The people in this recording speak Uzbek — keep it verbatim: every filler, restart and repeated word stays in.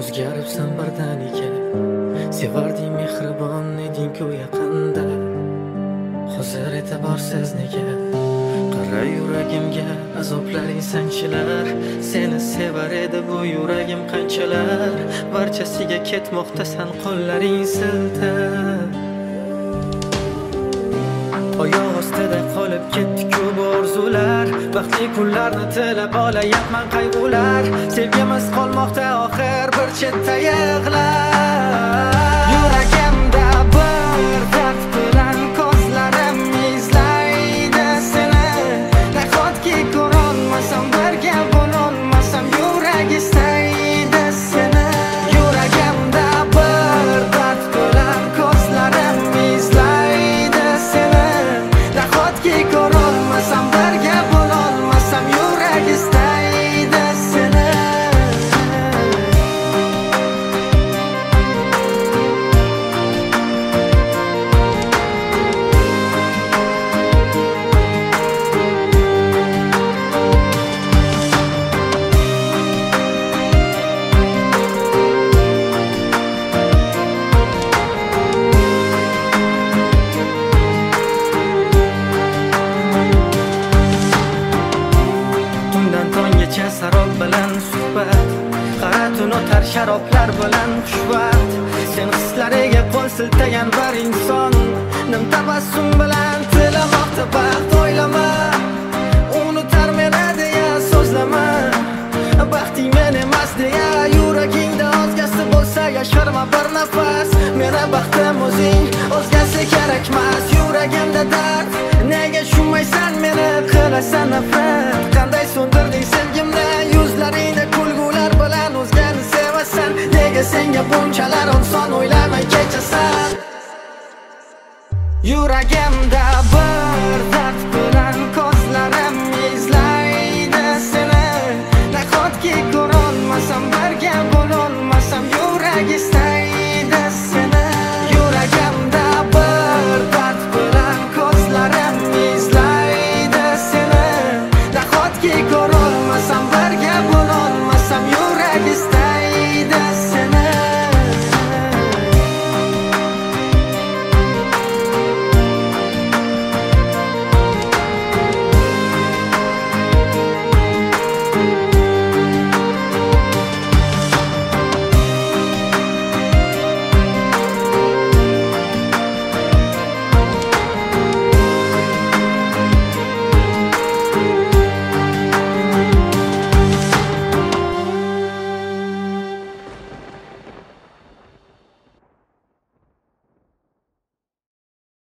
o'zgaribsan birdaniga. Sevarding, mehribon eding-ku yaqinda. Hozir e'tiborsiz nega? Qara yuragimga azoblaring sanchilar. Seni sevar edi bu yuragim qanchalar. Barchasiga ketmoqdasan qo'llaring siltab. Oyoq ostida qolib ketdi-ku bu orzular. Baxtli kunlarni tilab olayapman qayg'ular. Sevgimiz qolmoqda oxir bir chetda yig'lar. Yuragimda bir dard bilan ko'zlarim izlaydi seni. Nahotki ko'rolmasam, birga bo'lolmasam, yurak istaydi seni. Yuragimda bir dard bilan ko'zlarim izlaydi seni. Nahotki ko'rolmasam, birga bo'lolmasam, yurak istaydi seni. Tundan tonggacha sarob bilan suhbat, qara tun o'tar sharoblar bilan xushvaqt. Sen hislariga qo'l siltagan bir inson, nim tabassum bilan tilamoqda baxt. O'ylama, unutar meni deya so'zlama. Baxting men emas deya yuragingda o'zgasi bo'lsa yashirma bir nafas. Meni baxtim o'zing, o'zgasi kerakmas. Yuragimda dard, nega tushunmaysan meni, qilasan nafrat. Qanday so'ndirding sevgimni, yuzlaringda kulgular bilan o'zgani sevasan. Nega senga bunchalar oson o'ylamay kechasan. Yuragimda